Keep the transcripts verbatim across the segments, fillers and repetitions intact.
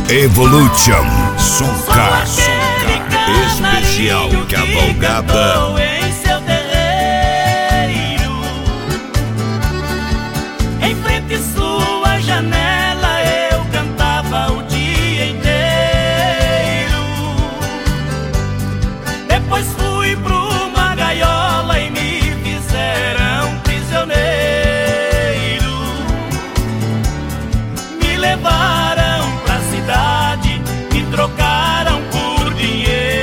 Evolution Soncar, especial cavalgada em seu terreiro, em frente sua janela eu cantava o dia inteiro. Depois fui pra uma gaiola e me fizeram prisioneiro. Me levaram pra cidade, me trocaram por dinheiro.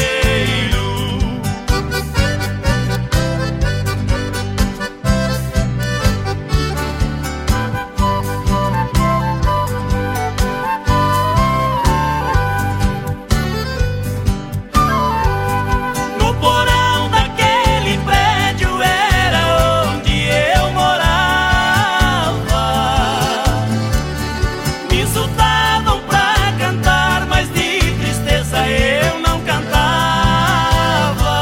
No porão daquele prédio era onde eu morava. Me insultavam pra cantar, mas de tristeza eu não cantava.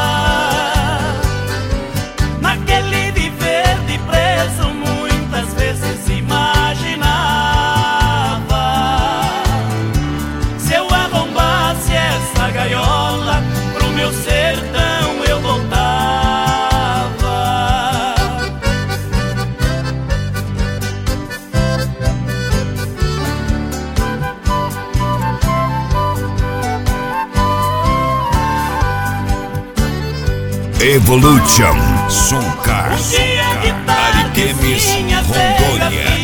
Naquele viver de preso muitas vezes imaginava, se eu arrombasse essa gaiola pro meu sertão eu voltava. Evolution Soncar, Um dia de tarde, Ariquemes, sim, a Rondônia.